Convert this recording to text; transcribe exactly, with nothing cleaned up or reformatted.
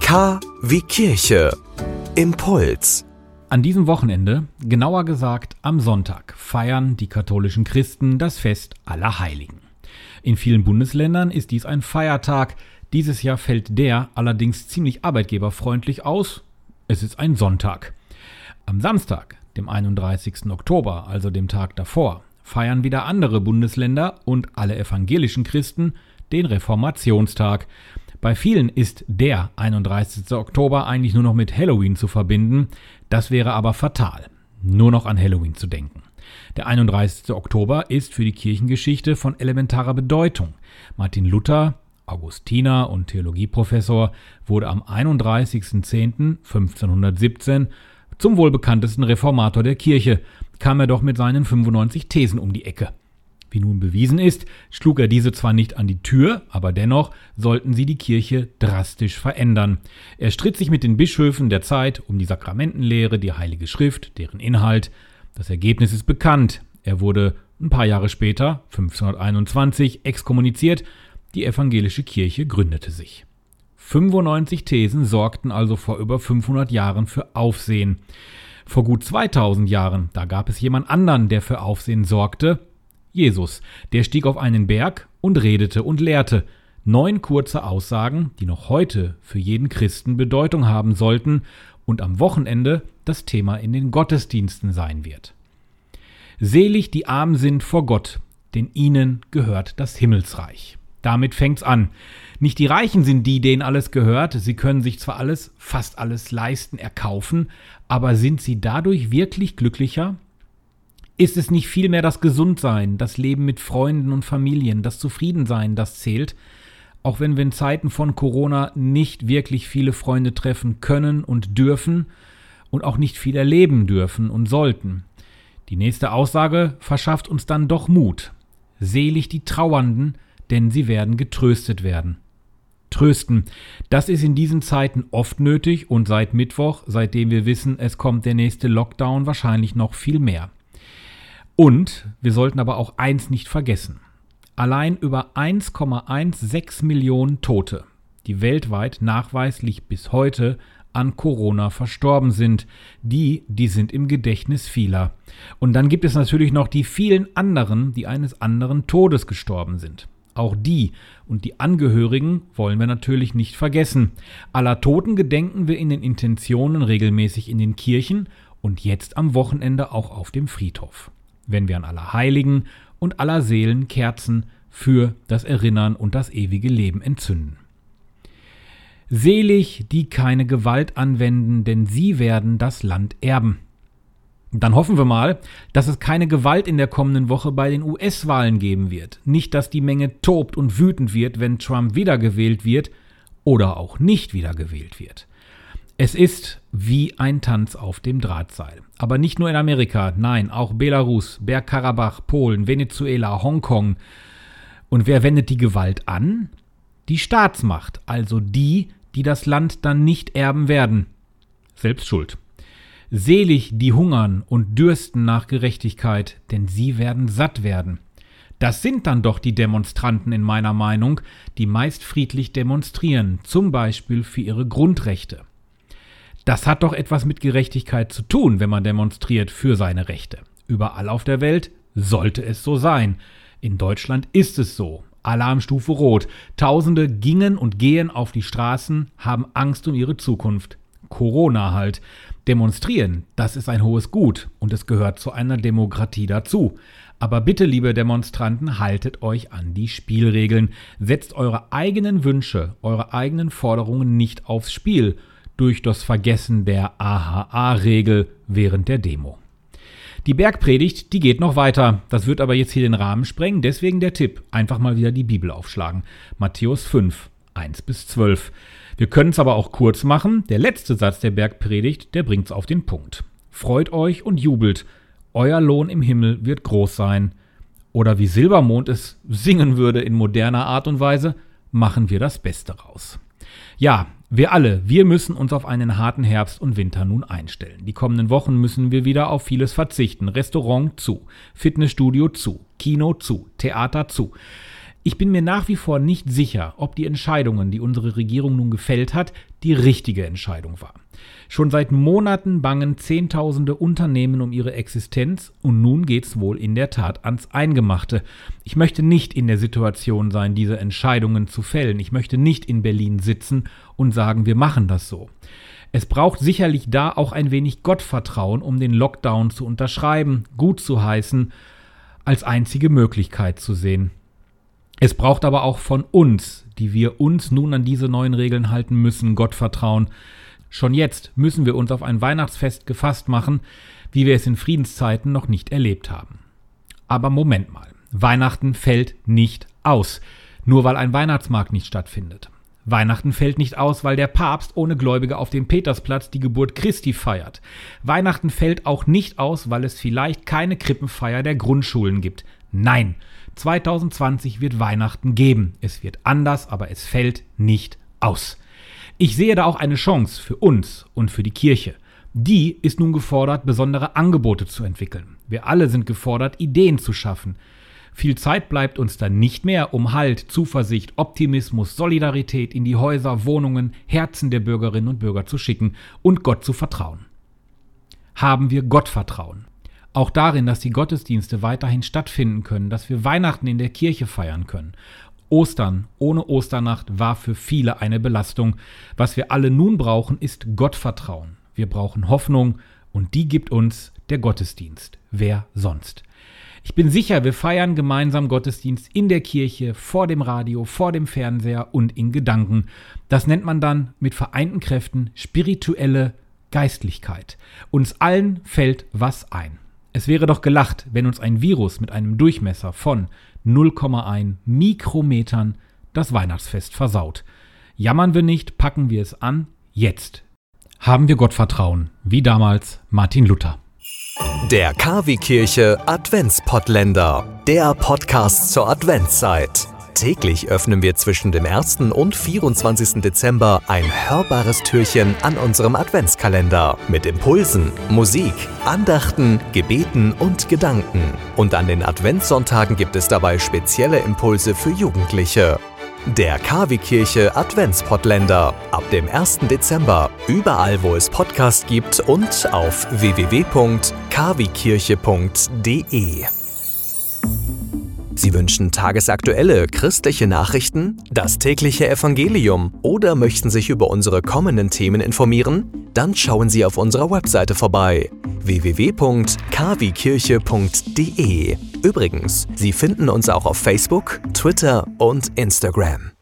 K wie Kirche. Impuls. An diesem Wochenende, genauer gesagt am Sonntag, feiern die katholischen Christen das Fest Allerheiligen. In vielen Bundesländern ist dies ein Feiertag. Dieses Jahr fällt der allerdings ziemlich arbeitgeberfreundlich aus. Es ist ein Sonntag. Am Samstag, dem einunddreißigsten Oktober, also dem Tag davor, feiern wieder andere Bundesländer und alle evangelischen Christen den Reformationstag. Bei vielen ist der einunddreißigste Oktober eigentlich nur noch mit Halloween zu verbinden. Das wäre aber fatal, nur noch an Halloween zu denken. Der einunddreißigste Oktober ist für die Kirchengeschichte von elementarer Bedeutung. Martin Luther, Augustiner und Theologieprofessor, wurde am einunddreißigsten zehnten fünfzehnhundertsiebzehn zum wohl bekanntesten Reformator der Kirche, kam er doch mit seinen fünfundneunzig Thesen um die Ecke. Wie nun bewiesen ist, schlug er diese zwar nicht an die Tür, aber dennoch sollten sie die Kirche drastisch verändern. Er stritt sich mit den Bischöfen der Zeit um die Sakramentenlehre, die Heilige Schrift, deren Inhalt. Das Ergebnis ist bekannt. Er wurde ein paar Jahre später, fünfzehnhunderteinundzwanzig, exkommuniziert. Die evangelische Kirche gründete sich. fünfundneunzig Thesen sorgten also vor über fünfhundert Jahren für Aufsehen. Vor gut zweitausend Jahren, da gab es jemand anderen, der für Aufsehen sorgte. Jesus, der stieg auf einen Berg und redete und lehrte. Neun kurze Aussagen, die noch heute für jeden Christen Bedeutung haben sollten und am Wochenende das Thema in den Gottesdiensten sein wird. Selig die arm sind vor Gott, denn ihnen gehört das Himmelsreich. Damit fängt's an. Nicht die Reichen sind die, denen alles gehört. Sie können sich zwar alles, fast alles leisten, erkaufen, aber sind sie dadurch wirklich glücklicher? Ist es nicht vielmehr das Gesundsein, das Leben mit Freunden und Familien, das Zufriedensein, das zählt? Auch wenn wir in Zeiten von Corona nicht wirklich viele Freunde treffen können und dürfen und auch nicht viel erleben dürfen und sollten. Die nächste Aussage verschafft uns dann doch Mut. Selig die Trauernden, denn sie werden getröstet werden. Trösten, das ist in diesen Zeiten oft nötig und seit Mittwoch, seitdem wir wissen, es kommt der nächste Lockdown, wahrscheinlich noch viel mehr. Und wir sollten aber auch eins nicht vergessen. Allein über eins Komma sechzehn Millionen Tote, die weltweit nachweislich bis heute an Corona verstorben sind, die, die sind im Gedächtnis vieler. Und dann gibt es natürlich noch die vielen anderen, die eines anderen Todes gestorben sind. Auch die und die Angehörigen wollen wir natürlich nicht vergessen. Aller Toten gedenken wir in den Intentionen regelmäßig in den Kirchen und jetzt am Wochenende auch auf dem Friedhof, wenn wir an Allerheiligen und aller Seelen Kerzen für das Erinnern und das ewige Leben entzünden. Selig, die keine Gewalt anwenden, denn sie werden das Land erben. Dann hoffen wir mal, dass es keine Gewalt in der kommenden Woche bei den U S-Wahlen geben wird. Nicht, dass die Menge tobt und wütend wird, wenn Trump wiedergewählt wird oder auch nicht wiedergewählt wird. Es ist wie ein Tanz auf dem Drahtseil. Aber nicht nur in Amerika, nein, auch Belarus, Bergkarabach, Polen, Venezuela, Hongkong. Und wer wendet die Gewalt an? Die Staatsmacht, also die, die das Land dann nicht erben werden. Selbst schuld. Selig die hungern und dürsten nach Gerechtigkeit, denn sie werden satt werden. Das sind dann doch die Demonstranten in meiner Meinung, die meist friedlich demonstrieren, zum Beispiel für ihre Grundrechte. Das hat doch etwas mit Gerechtigkeit zu tun, wenn man demonstriert für seine Rechte. Überall auf der Welt sollte es so sein. In Deutschland ist es so. Alarmstufe Rot. Tausende gingen und gehen auf die Straßen, haben Angst um ihre Zukunft. Corona halt. Demonstrieren, das ist ein hohes Gut und es gehört zu einer Demokratie dazu. Aber bitte, liebe Demonstranten, haltet euch an die Spielregeln. Setzt eure eigenen Wünsche, eure eigenen Forderungen nicht aufs Spiel durch das Vergessen der A H A-Regel während der Demo. Die Bergpredigt, die geht noch weiter. Das wird aber jetzt hier den Rahmen sprengen. Deswegen der Tipp, einfach mal wieder die Bibel aufschlagen. Matthäus fünf, eins bis zwölf. Wir können es aber auch kurz machen. Der letzte Satz der Bergpredigt, der bringt es auf den Punkt. Freut euch und jubelt. Euer Lohn im Himmel wird groß sein. Oder wie Silbermond es singen würde in moderner Art und Weise, machen wir das Beste raus. Ja, wir alle, wir müssen uns auf einen harten Herbst und Winter nun einstellen. Die kommenden Wochen müssen wir wieder auf vieles verzichten. Restaurant zu, Fitnessstudio zu, Kino zu, Theater zu. Ich bin mir nach wie vor nicht sicher, ob die Entscheidungen, die unsere Regierung nun gefällt hat, die richtige Entscheidung war. Schon seit Monaten bangen Zehntausende Unternehmen um ihre Existenz und nun geht's wohl in der Tat ans Eingemachte. Ich möchte nicht in der Situation sein, diese Entscheidungen zu fällen. Ich möchte nicht in Berlin sitzen und sagen, wir machen das so. Es braucht sicherlich da auch ein wenig Gottvertrauen, um den Lockdown zu unterschreiben, gut zu heißen, als einzige Möglichkeit zu sehen. Es braucht aber auch von uns, die wir uns nun an diese neuen Regeln halten müssen, Gottvertrauen. Schon jetzt müssen wir uns auf ein Weihnachtsfest gefasst machen, wie wir es in Friedenszeiten noch nicht erlebt haben. Aber Moment mal, Weihnachten fällt nicht aus, nur weil ein Weihnachtsmarkt nicht stattfindet. Weihnachten fällt nicht aus, weil der Papst ohne Gläubige auf dem Petersplatz die Geburt Christi feiert. Weihnachten fällt auch nicht aus, weil es vielleicht keine Krippenfeier der Grundschulen gibt. Nein, zwanzig zwanzig wird Weihnachten geben. Es wird anders, aber es fällt nicht aus. Ich sehe da auch eine Chance für uns und für die Kirche. Die ist nun gefordert, besondere Angebote zu entwickeln. Wir alle sind gefordert, Ideen zu schaffen. Viel Zeit bleibt uns dann nicht mehr, um Halt, Zuversicht, Optimismus, Solidarität in die Häuser, Wohnungen, Herzen der Bürgerinnen und Bürger zu schicken und Gott zu vertrauen. Haben wir Gottvertrauen? Auch darin, dass die Gottesdienste weiterhin stattfinden können, dass wir Weihnachten in der Kirche feiern können. Ostern ohne Osternacht war für viele eine Belastung. Was wir alle nun brauchen, ist Gottvertrauen. Wir brauchen Hoffnung und die gibt uns der Gottesdienst. Wer sonst? Ich bin sicher, wir feiern gemeinsam Gottesdienst in der Kirche, vor dem Radio, vor dem Fernseher und in Gedanken. Das nennt man dann mit vereinten Kräften spirituelle Geistlichkeit. Uns allen fällt was ein. Es wäre doch gelacht, wenn uns ein Virus mit einem Durchmesser von null Komma eins Mikrometern das Weihnachtsfest versaut. Jammern wir nicht, packen wir es an, jetzt. Haben wir Gottvertrauen, wie damals Martin Luther. Der K W Kirche Adventspottländer, der Podcast zur Adventszeit. Täglich öffnen wir zwischen dem ersten und vierundzwanzigsten Dezember ein hörbares Türchen an unserem Adventskalender mit Impulsen, Musik, Andachten, Gebeten und Gedanken. Und an den Adventssonntagen gibt es dabei spezielle Impulse für Jugendliche. Der K W Kirche Adventspottländer ab dem ersten Dezember, überall wo es Podcasts gibt und auf w w w punkt k w kirche punkt d e. Sie wünschen tagesaktuelle christliche Nachrichten, das tägliche Evangelium oder möchten sich über unsere kommenden Themen informieren? Dann schauen Sie auf unserer Webseite vorbei w w w punkt k w kirche punkt d e. Übrigens, Sie finden uns auch auf Facebook, Twitter und Instagram.